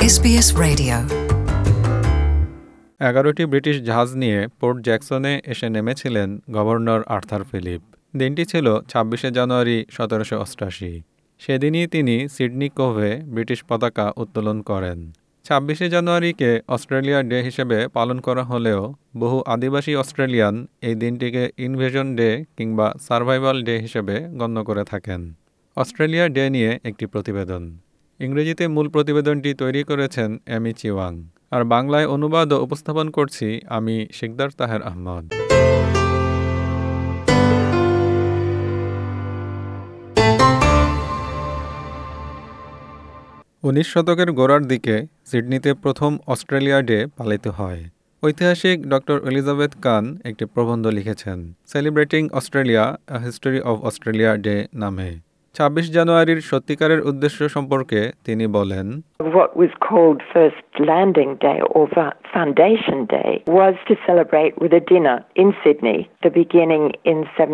SBS Radio 11টি British জাহাজ নিয়ে port জ্যাকসনে এসে নেমেছিলেন গভর্নর আর্থার ফিলিপ। দিনটি ছিল ২৬শে জানুয়ারি ১৭৮৮। সেদিনই তিনি সিডনি কোভে ব্রিটিশ পতাকা উত্তোলন করেন। ২৬শে জানুয়ারিকে অস্ট্রেলিয়া ডে হিসেবে পালন করা হলেও বহু আদিবাসী অস্ট্রেলিয়ান এই দিনটিকে ইনভেশন ডে কিংবা সার্ভাইভাল ডে হিসেবে গণ্য করে থাকেন। অস্ট্রেলিয়া ডে নিয়ে একটি প্রতিবেদন। ইংরেজিতে মূল প্রতিবেদনটি তৈরি করেছেন এমি চিওয়াং, আর বাংলায় অনুবাদ ও উপস্থাপন করছি আমি শিকদার তাহের আহমদ। ১৯ শতকের গোড়ার দিকে সিডনিতে প্রথম অস্ট্রেলিয়া ডে পালিত হয়। ঐতিহাসিক ডক্টর এলিজাবেথ কান একটি প্রবন্ধ লিখেছেন celebrating Australia a history of Australia day নামে। ২৬ জানুয়ারির সত্যিকারের উদ্দেশ্য সম্পর্কে তিনি বলেন, What was called First Landing Day or Foundation Day was to celebrate with a dinner in Sydney, the beginning in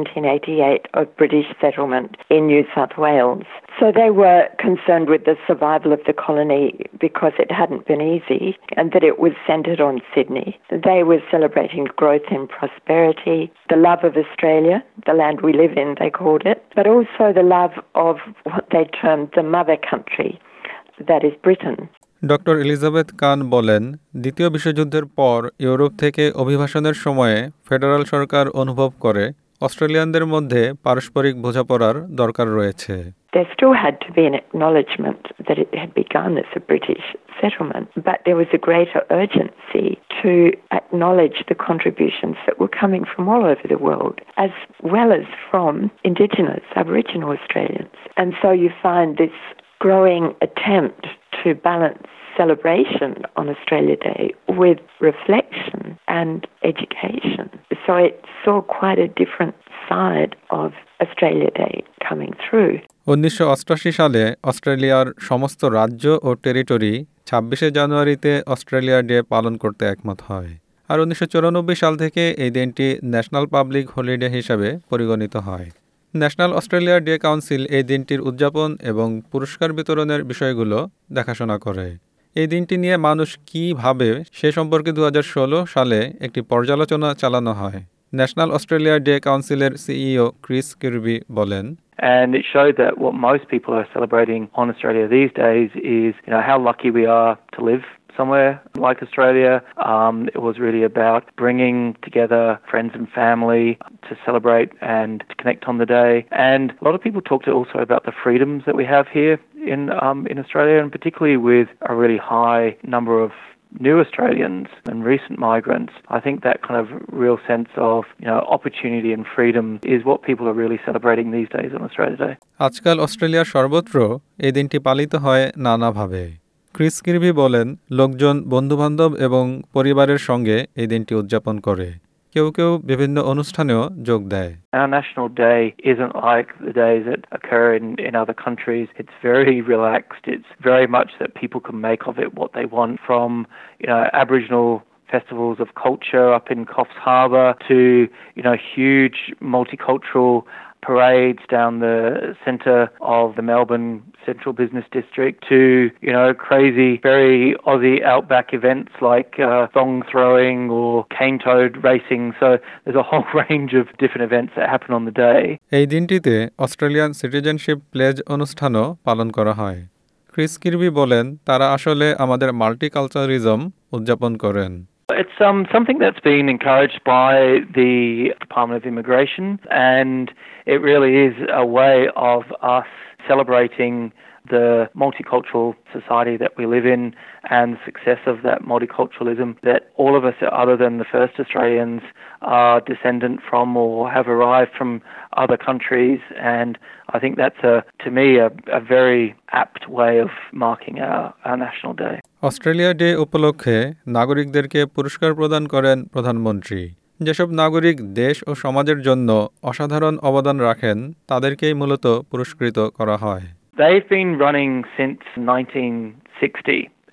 1788 of British settlement in New South Wales. So they were concerned with the survival of the colony because it hadn't been easy and that it was centred on Sydney. They were celebrating growth and prosperity, the love of Australia, the land we live in, they called it, but also the love of what they termed the mother country, that is Britain. Doctor Elizabeth Kwan বলেন, দ্বিতীয় বিশ্বযুদ্ধের পর Europe থেকে অভিবাসনের সময়ে federal সরকার অনুভব করে অস্ট্রেলিয়ানদের মধ্যে পারস্পরিক বোঝাপড়ার দরকার রয়েছে। There still had to be an acknowledgement that it had begun as a British settlement, but there was a greater urgency to acknowledge the contributions that were coming from all over the world, as well as from Indigenous, Aboriginal Australians. And so you find this growing attempt to balance celebration on Australia Day with reflection and education. So it saw quite a different side of Australia Day coming through. ১৯৮৮ সালে অস্ট্রেলিয়ার সমস্ত রাজ্য ও territory ২৬শে জানুয়ারিতে Australia day পালন করতে একমত হয়, আর ১৯৯৪ সাল থেকে এই দিনটি ন্যাশনাল পাবলিক হলিডে হিসাবে পরিগণিত হয়। ন্যাশনাল অস্ট্রেলিয়া ডে কাউন্সিল এই দিনটির উদযাপন এবং পুরস্কার বিতরণের বিষয়গুলো দেখাশোনা করে। এই দিনটি নিয়ে মানুষ কী ভাবে সে সম্পর্কে ২০১৬ সালে একটি পর্যালোচনা চালানো হয়। ন্যাশনাল অস্ট্রেলিয়া ডে কাউন্সিলের সিইও ক্রিস কিরবি বলেন, And it showed that what most people are celebrating on Australia these days is, how lucky we are to live somewhere like Australia. It was really about bringing together friends and family to celebrate and to connect on the day. And a lot of people talked also about the freedoms that we have here in Australia, and particularly with a really high number of new Australians and recent migrants. I think that kind of real sense of, opportunity and freedom is what people are really celebrating these days on Australia Day. আজকাল অস্ট্রেলিয়ার সর্বত্র এই দিনটি পালিত হয় নানাভাবে। Chris Kirby বলেন, লোকজন বন্ধুবান্ধব এবং পরিবারের সঙ্গে এই দিনটি উদযাপন করে। কেউ কেউ বিভিন্ন অনুষ্ঠানেও যোগ দেয়। Our national day isn't like the days that occur in other countries. It's very relaxed. It's very much that people can make of it what they want, from Aboriginal festivals of culture up in Coffs Harbour to huge multicultural parades down the centre of the Melbourne Central Business District to, crazy, very Aussie outback events like thong throwing or cane toad racing. So there's a whole range of different events that happen on the day. এই দিনটিতে Australian citizenship plays অনুষ্ঠানও পালন করা হয়। Chris Kirby বলেন, তারা আসলে আমাদের মাল্টিকালচারিজম উদযাপন করেন। It's something that's been encouraged by the Department of Immigration, and it really is a way of us celebrating the multicultural society that we live in and the success of that multiculturalism, that all of us, other than the first Australians, are descendant from or have arrived from other countries. And I think that's, to me, a very apt way of marking our national day. Australia day উপলক্ষে নাগরিকদেরকে পুরস্কার প্রদান করেন প্রধানমন্ত্রী। যেসব নাগরিক দেশ ও সমাজের জন্য অসাধারণ অবদান রাখেন তাদেরকেই মূলত পুরস্কৃত করা হয়। They've been running since 1960,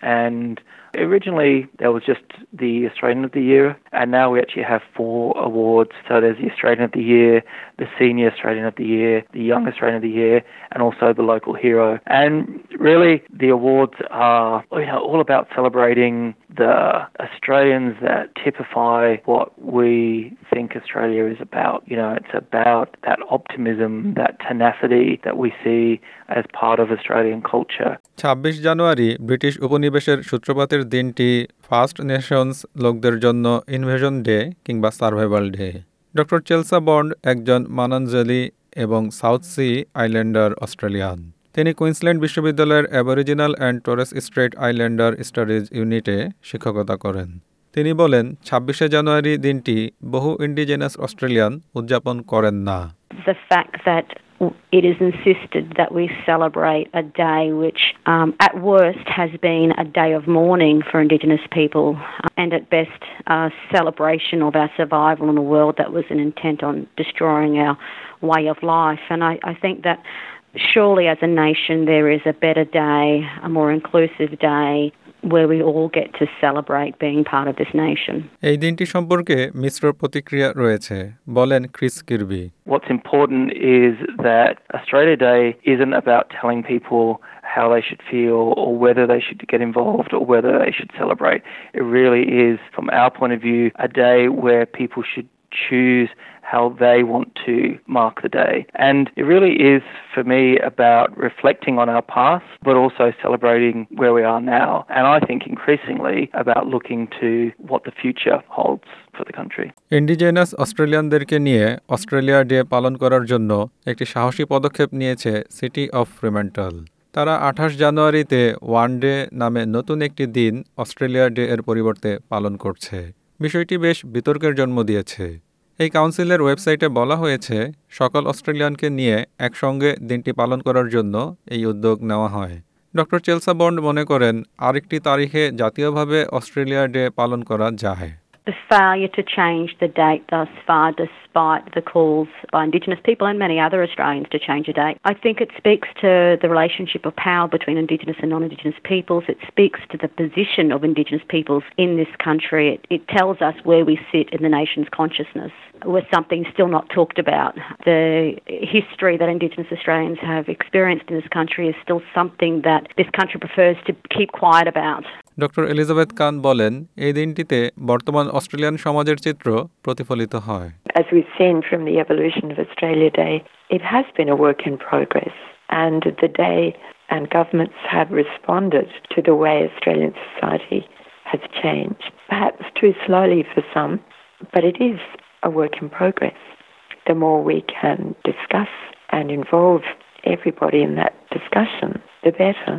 And originally there was just the Australian of the Year, and now we actually have 4 awards. So there's the Australian of the Year, the Senior Australian of the Year, the Young Australian of the Year, and also the Local Hero. And really the awards are all about celebrating the Australians that typify what we think Australia is about. It's about that optimism, that tenacity that we see as part of Australian culture. 26 জানুয়ারি British উপনিবেশের সূত্রপাতের দিনটি first nations লোকদের জন্য invasion day কিংবা survival day. Doctor Chelsea Bond একজন Munanjahli এবং South Sea Islander Australian. তিনি কুইন্সল্যান্ড বিশ্ববিদ্যালয়ের Aboriginal and Torres Strait Islander studies ইউনিটে শিক্ষকতা করেন। তিনি বলেন 26শে জানুয়ারি দিনটি বহু ইন্ডিজেনাস অস্ট্রেলিয়ান উদযাপন করেন না। The fact that it is insisted that we celebrate a day which at worst has been a day of mourning for Indigenous people and at best a celebration of our survival in a world that was intent on destroying our way of life. And I think that surely as a nation there is a better day, a more inclusive day where we all get to celebrate being part of this nation. এই দিনটি সম্পর্কে মিশ্র প্রতিক্রিয়া রয়েছে, বলেন Chris Kirby. What's important is that Australia Day isn't about telling people how they should feel or whether they should get involved or whether they should celebrate. It really is, from our point of view, a day where people should choose how they want to mark the day. And it really is, for me, about reflecting on our past, but also celebrating where we are now. And I think increasingly about looking to what the future holds for the country. Indigenous অস্ট্রেলিয়ানদেরকে নিয়ে Australia day পালন করার জন্য একটি সাহসী পদক্ষেপ নিয়েছে city of ফ্রিম্যান্টল। তারা 28 জানুয়ারিতে ওয়ান ডে নামে নতুন একটি দিন অস্ট্রেলিয়া ডে এর পরিবর্তে পালন করছে। বিষয়টি বেশ বিতর্কের জন্ম দিয়েছে। এই কাউন্সিলের ওয়েবসাইটে বলা হয়েছে সকল অস্ট্রেলিয়ানকে নিয়ে একসঙ্গে দিনটি পালন করার জন্য এই উদ্যোগ নেওয়া হয়। ডক্টর চেলসা বন্ড মনে করেন আরেকটি তারিখে জাতীয়ভাবে অস্ট্রেলিয়া ডে পালন করা যায়। The failure to change the date thus far, despite the calls by Indigenous people and many other Australians to change the date, I think it speaks to the relationship of power between Indigenous and non-Indigenous peoples. It speaks to the position of Indigenous peoples in this country. It tells us where we sit in the nation's consciousness. Where something still not talked about. The history that Indigenous Australians have experienced in this country is still something that this country prefers to keep quiet about. Doctor Elizabeth Kwan বলেন এই দিনটিতে বর্তমান Australian সমাজের চিত্র প্রতিফলিত হয়। As we've seen from the evolution of Australia Day, it has been a work in progress, and the day and governments have responded to the way Australian society has changed. Perhaps too slowly for some, but it is a work in progress. The more we can discuss and involve everybody in that discussion, the better.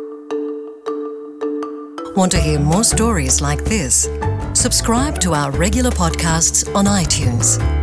Want to hear more stories like this? Subscribe to our regular podcasts on iTunes.